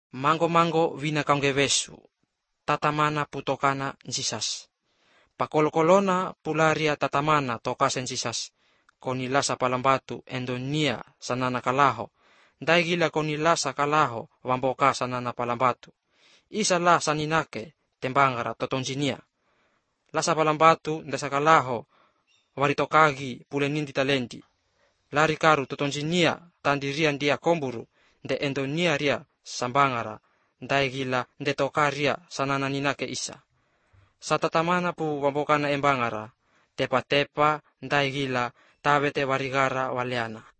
Mango-mango vina kaunggewesu, tatamana putokana nsisas. Pakolokolona pularia tatamana tokasen sisas, konilasa palambatu endonia sanana kalaho, daigila konilasa kalaho wamboka sanana palambatu. Isa la saninake tembangara totonsinia. Lasa palambatu ndasa kalaho waritokagi puleninti talendi. Lari karu totonsinia tandiria dia komburu de endonia ria sambangara daigila nde tokaria sanana ninake isa. Satatamana pu wambokana embangara tepa-tepa daigila tabete warigara waleana.